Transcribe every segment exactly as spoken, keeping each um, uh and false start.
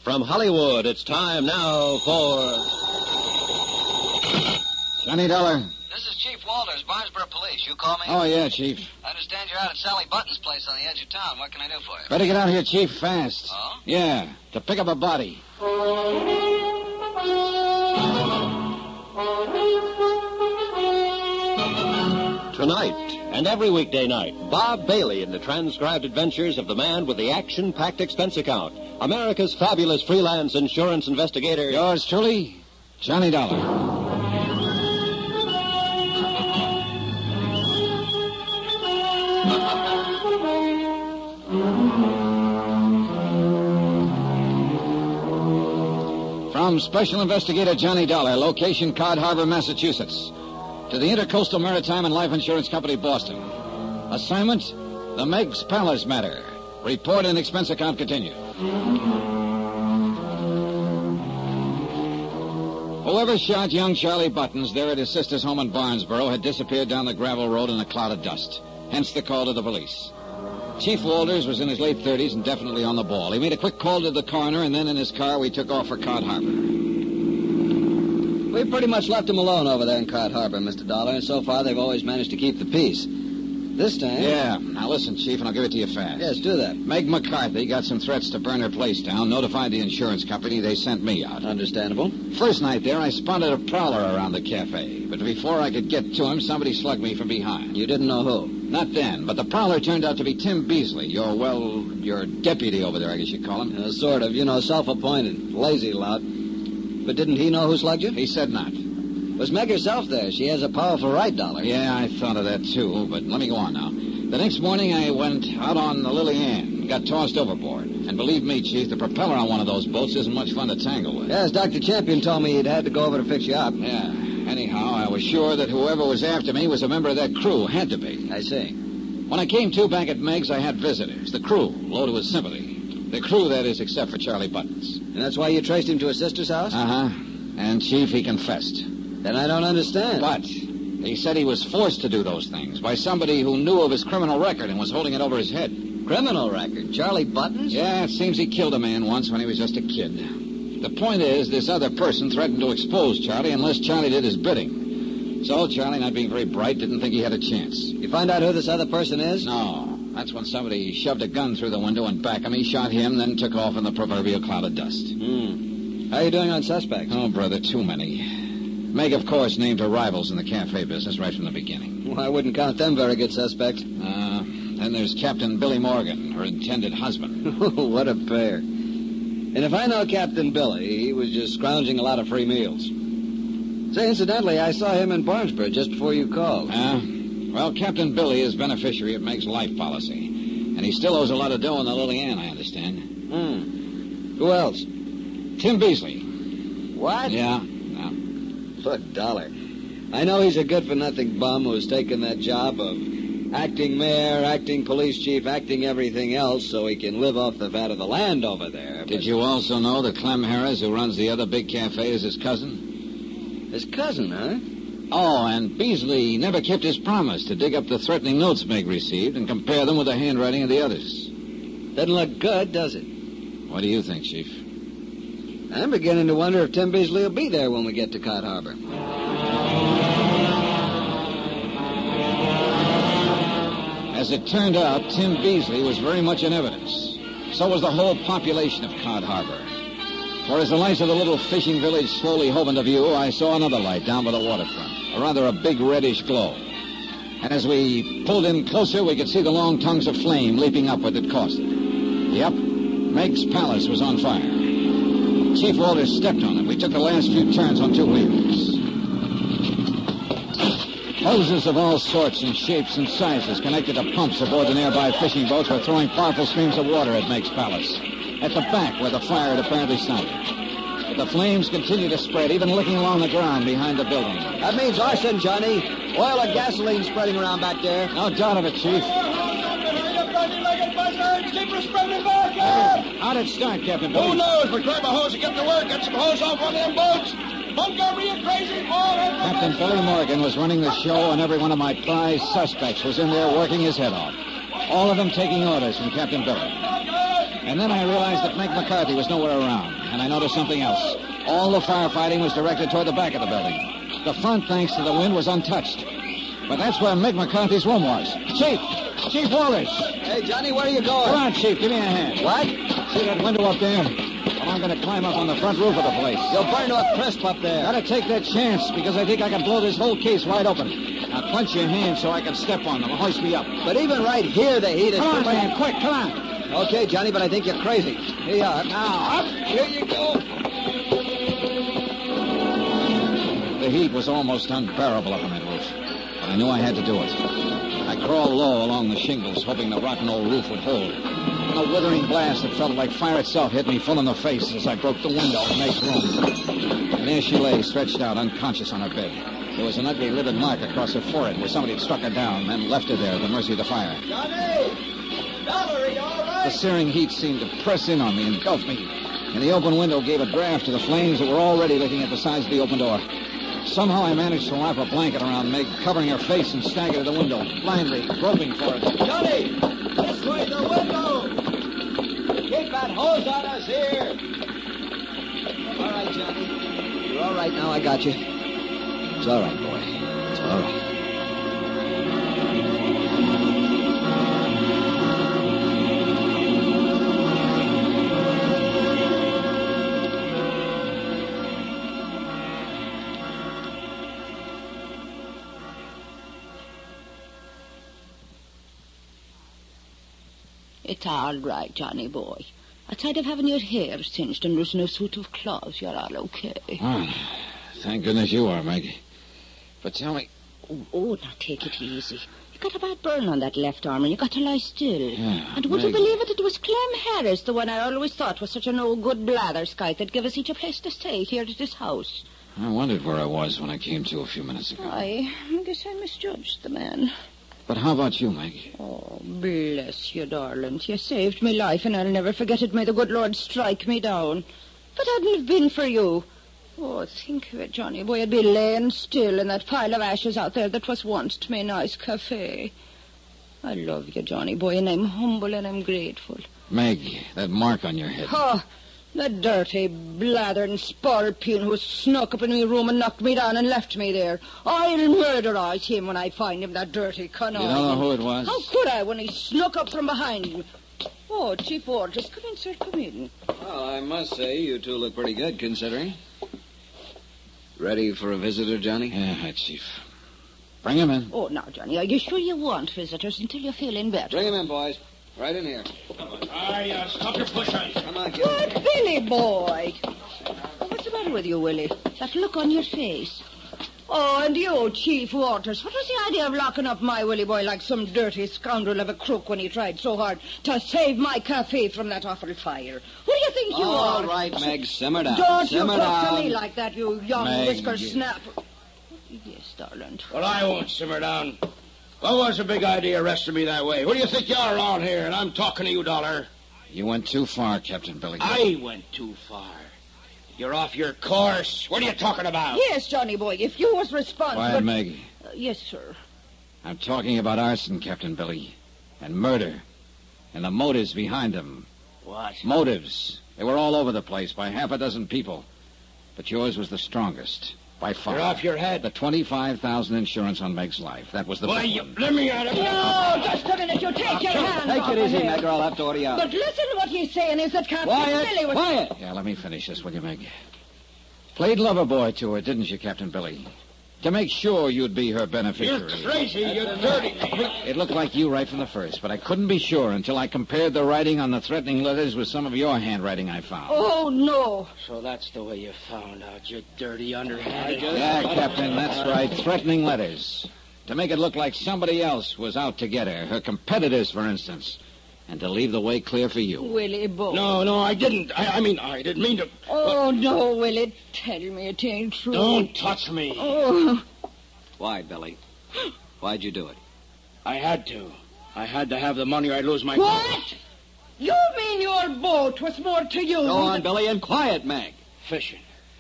From Hollywood, it's time now for... Johnny Dollar. This is Chief Walters, Barnesboro Police. You call me? Oh, yeah, Chief. I understand you're out at Sally Button's place on the edge of town. What can I do for you? Better get out here, Chief, fast. Oh? Yeah, to pick up a body. Tonight, and every weekday night, Bob Bailey in the transcribed adventures of the man with the action-packed expense account, America's fabulous freelance insurance investigator. Yours truly, Johnny Dollar. From Special Investigator Johnny Dollar, location Cod Harbor, Massachusetts, to the Intercoastal Maritime and Life Insurance Company, Boston. Assignment, the Meg's Palace matter. Report and expense account continued. Whoever shot young Charlie Buttons there at his sister's home in Barnesboro had disappeared down the gravel road in a cloud of dust. Hence the call to the police. Chief Walters was in his late thirties and definitely on the ball. He made a quick call to the coroner, and then in his car we took off for Cod Harbor. We pretty much left him alone over there in Cod Harbor, Mister Dollar, and so far they've always managed to keep the peace. This time... Yeah. Now listen, Chief, and I'll give it to you fast. Yes, do that. Meg McCarthy got some threats to burn her place down, notified the insurance company. They sent me out. Understandable. First night there, I spotted a prowler around the cafe. But before I could get to him, somebody slugged me from behind. You didn't know who? Not then, but the prowler turned out to be Tim Beasley, your, well, your deputy over there, I guess you'd call him. Uh, sort of. You know, self-appointed. Lazy lout. But didn't he know who slugged you? He said not. Was Meg herself there? She has a powerful right, Dollar. Yeah, I thought of that, too, but let me go on now. The next morning, I went out on the Lily Ann and got tossed overboard. And believe me, Chief, the propeller on one of those boats isn't much fun to tangle with. Yes, Doctor Champion told me he'd had to go over to fix you up. Yeah. Anyhow, I was sure that whoever was after me was a member of that crew. Had to be. I see. When I came to back at Meg's, I had visitors. The crew, loaded with sympathy. The crew, that is, except for Charlie Buttons. And that's why you traced him to his sister's house? Uh-huh. And, Chief, he confessed. Then I don't understand. But he said he was forced to do those things by somebody who knew of his criminal record and was holding it over his head. Criminal record? Charlie Buttons? Yeah, it seems he killed a man once when he was just a kid. The point is, this other person threatened to expose Charlie unless Charlie did his bidding. So Charlie, not being very bright, didn't think he had a chance. You find out who this other person is? No. That's when somebody shoved a gun through the window and back him. He shot him, then took off in the proverbial cloud of dust. Hmm. How are you doing on suspects? Oh, brother, too many. Meg, of course, named her rivals in the cafe business right from the beginning. Well, I wouldn't count them very good suspects. Uh, then there's Captain Billy Morgan, her intended husband. What a pair. And if I know Captain Billy, he was just scrounging a lot of free meals. Say, incidentally, I saw him in Barnesboro just before you called. Uh, well, Captain Billy is beneficiary of Meg's life policy. And he still owes a lot of dough on the Lily Ann, I understand. Hmm. Who else? Tim Beasley. What? Yeah. Look, Dollar, I know he's a good-for-nothing bum who's taken that job of acting mayor, acting police chief, acting everything else so he can live off the fat of the land over there. But... Did you also know that Clem Harris, who runs the other big cafe, is his cousin? His cousin, huh? Oh, and Beasley never kept his promise to dig up the threatening notes Meg received and compare them with the handwriting of the others. Doesn't look good, does it? What do you think, Chief? I'm beginning to wonder if Tim Beasley will be there when we get to Cod Harbor. As it turned out, Tim Beasley was very much in evidence. So was the whole population of Cod Harbor. For as the lights of the little fishing village slowly hove into view, I saw another light down by the waterfront, or rather a big reddish glow. And as we pulled in closer, we could see the long tongues of flame leaping upward that caused it. Yep, Meg's Palace was on fire. Chief Walters stepped on it. We took the last few turns on two wheels. Hoses of all sorts and shapes and sizes connected to pumps aboard the nearby fishing boats were throwing powerful streams of water at Meg's Palace, at the back where the fire had apparently started. But the flames continued to spread, even licking along the ground behind the building. That means arson, Johnny. Oil and gasoline spreading around back there. No doubt of it, Chief. How'd it start, Captain Billy? Who knows? But grab a hose and get to work. Get some hose off one of them boats. Montgomery, you crazy boy. Captain Billy Morgan was running the show, and every one of my prize suspects was in there working his head off. All of them taking orders from Captain Billy. And then I realized that Meg McCarthy was nowhere around, and I noticed something else. All the firefighting was directed toward the back of the building. The front, thanks to the wind, was untouched. But that's where Meg McCarthy's room was. Chief! Chief Walters! Hey, Johnny, where are you going? Come on, Chief, give me a hand. What? See that window up there? Well, I'm going to climb up on the front roof of the place. You'll burn to a crisp up there. Gotta take that chance, because I think I can blow this whole case wide open. Now, clench your hands so I can step on them and hoist me up. But even right here, the heat is... Come on, too- man, quick, come on. Okay, Johnny, but I think you're crazy. Here you are. Now, up. Here you go. The heat was almost unbearable up on that roof, but I knew I had to do it. I crawled low along the shingles, hoping the rotten old roof would hold. And a withering blast that felt like fire itself hit me full in the face as I broke the window in Meg's room. And there she lay, stretched out, unconscious on her bed. There was an ugly livid mark across her forehead where somebody had struck her down and left her there at the mercy of the fire. Johnny! Dollar, you all right? The searing heat seemed to press in on me, engulf me. And the open window gave a draft to the flames that were already licking at the sides of the open door. Somehow I managed to wrap a blanket around Meg, covering her face, and stagger to the window, blindly, groping for it. Johnny! This way, the window! Keep that hose on us here! All right, Johnny. You're all right now. I got you. It's all right, boy. It's all right. It's all right, Johnny boy. Outside of having your hair singed and losing a suit of clothes, you're all okay. Oh, thank goodness you are, Meg. But tell me... Oh, oh, now take it easy. You got a bad burn on that left arm, and you got to lie still. Yeah, and would you Meg. believe it? It was Clem Harris, the one I always thought was such a no-good blatherskite that gave us each a place to stay here at this house. I wondered where I was when I came to a few minutes ago. I guess I misjudged the man. But how about you, Meg? Oh, bless you, darling. You saved me life, and I'll never forget it. May the good Lord strike me down. If it hadn't have been for you... Oh, think of it, Johnny boy. I'd be laying still in that pile of ashes out there that was once my nice cafe. I love you, Johnny boy, and I'm humble and I'm grateful. Meg, that mark on your head. Oh, the dirty, blathering spalpeen who snuck up in my room and knocked me down and left me there. I'll murderize him when I find him, that dirty conniving. You don't know who it was? How could I when he snuck up from behind me? Oh, Chief Walters, come in, sir, come in. Well, I must say, you two look pretty good, considering. Ready for a visitor, Johnny? Yeah, hi, Chief. Bring him in. Oh, now, Johnny, are you sure you want visitors until you're feeling better? Bring him in, boys. Right in here. Aye, uh, stop your pushing. Come on, get Good, Billy boy. What's the matter with you, Willie? That look on your face. Oh, and you, Chief Walters. What was the idea of locking up my Willie boy like some dirty scoundrel of a crook when he tried so hard to save my cafe from that awful fire? Who do you think you All are? right, Meg, simmer down. Don't you simmer talk down. to me like that, you young Meg. whisker snap. Yes, darling. Well, I won't simmer down. What was the big idea arresting me that way? Who do you think you are around here? And I'm talking to you, Dollar. You went too far, Captain Billy. I went too far. You're off your course. What are you talking about? Yes, Johnny boy, if you was responsible... Quiet, Meg. Uh, yes, sir. I'm talking about arson, Captain Billy, and murder, and the motives behind them. What? Motives. They were all over the place by half a dozen people. But yours was the strongest, by far. You're off your head. The twenty-five thousand insurance on Meg's life. That was the Why, big you... one. Let me at him. No, just a minute. You take your hands Take off it of easy, him. Meg, or I'll have to order you out. But listen to what he's saying is that Captain Quiet, Billy was... quiet. Yeah, let me finish this, will you, Meg? Played lover boy to her, didn't you, Captain Billy? To make sure you'd be her You're beneficiary. crazy. You're dirty. It looked like you right from the first, but I couldn't be sure until I compared the writing on the threatening letters with some of your handwriting I found. Oh, no. So that's the way you found out, you dirty underhanded. Yeah, Captain, that's right. Threatening letters. To make it look like somebody else was out to get her. Her competitors, for instance. And to leave the way clear for you. Willie boy. No, no, I didn't. I, I mean, I didn't mean to. Oh, no, Willie. Tell me it ain't true. Don't touch me. Oh, Why, Billy? Why'd you do it? I had to. I had to have the money or I'd lose my... what? You mean your boat was more to you? Go on, Billy, and quiet, Meg. Fishing.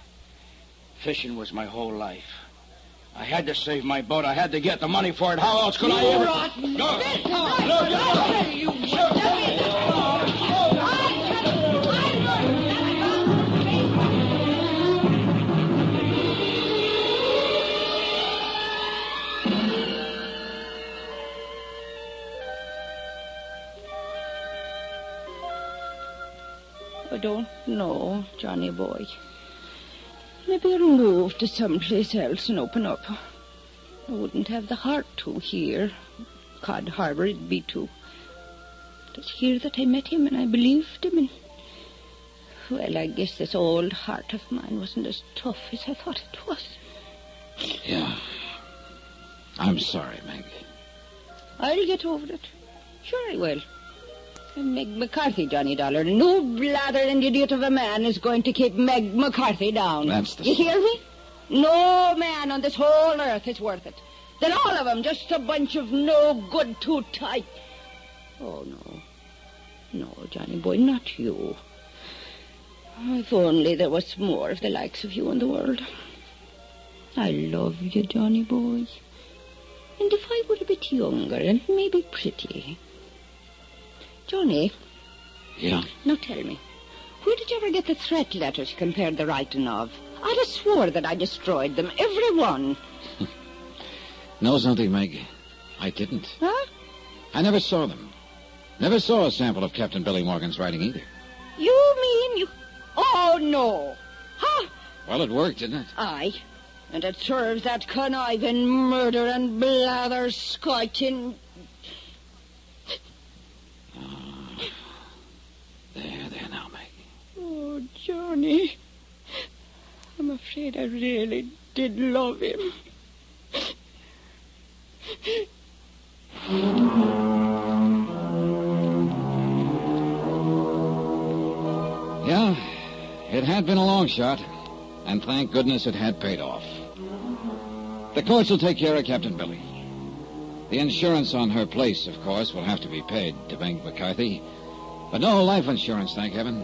Fishing was my whole life. I had to save my boat. I had to get the money for it. How else could I You ever... rotten... No. This is No, right. no, no. I'll tell you what. Let me- I I don't know, Johnny boy. Maybe I'll move to someplace else and open up. I wouldn't have the heart to here. Cod Harbor it'd be too. But it's here that I met him and I believed him and... Well, I guess this old heart of mine wasn't as tough as I thought it was. Yeah. I'm sorry, Meg. I'll get over it. Sure I will. And Meg McCarthy, Johnny Dollar. No blathering idiot of a man is going to keep Meg McCarthy down. That's the... You hear me? No man on this whole earth is worth it. Then all of them just a bunch of no good, too tight. Oh, no. No, Johnny boy, not you. If only there was more of the likes of you in the world. I love you, Johnny boy. And if I were a bit younger and maybe pretty... Johnny. Yeah? Now tell me, where did you ever get the threat letters you compared the writing of? I'd have swore that I destroyed them, every one. Know something, Meg? I didn't. Huh? I never saw them. Never saw a sample of Captain Billy Morgan's writing either. You mean you... Oh, no. Huh? Well, it worked, didn't it? Aye. And it serves that conniving murder and blather scoiting... Oh, there, there now, Meg. Oh, Johnny. I'm afraid I really did love him. Yeah, it had been a long shot, and thank goodness it had paid off. The courts will take care of Captain Billy. The insurance on her place, of course, will have to be paid to Meg McCarthy, but no life insurance, thank heaven.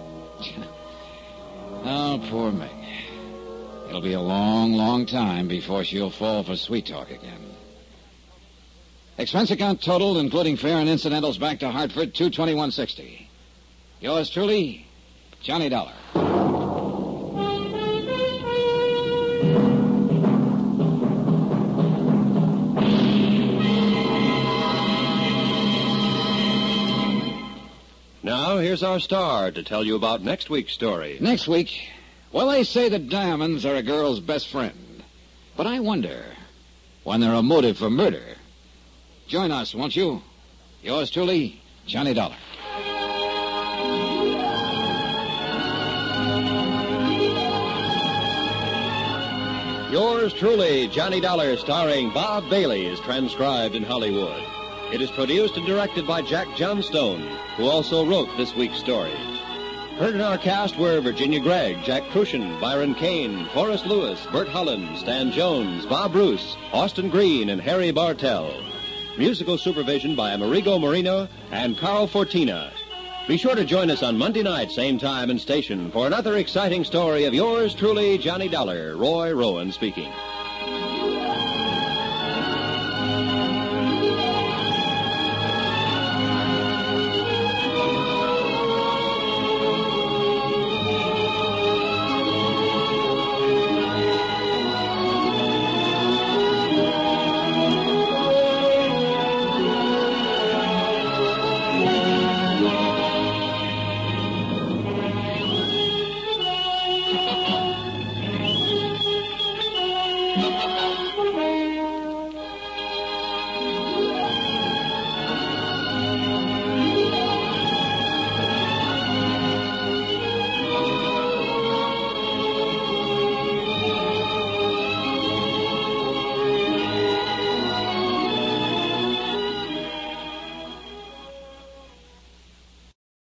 Oh, poor Meg. It'll be a long, long time before she'll fall for sweet talk again. Expense account totaled, including fare and incidentals, back to Hartford, two twenty-one sixty. Yours truly, Johnny Dollar. Now, here's our star to tell you about next week's story. Next week, well, they say that diamonds are a girl's best friend. But I wonder, when they're a motive for murder. Join us, won't you? Yours truly, Johnny Dollar. Yours truly, Johnny Dollar, starring Bob Bailey, is transcribed in Hollywood. It is produced and directed by Jack Johnstone, who also wrote this week's story. Heard in our cast were Virginia Gregg, Jack Crucian, Byron Kane, Forrest Lewis, Bert Holland, Stan Jones, Bob Bruce, Austin Green, and Harry Bartell. Musical supervision by Amerigo Marino and Carl Fortina. Be sure to join us on Monday night, same time and station, for another exciting story of yours truly, Johnny Dollar. Roy Rowan speaking.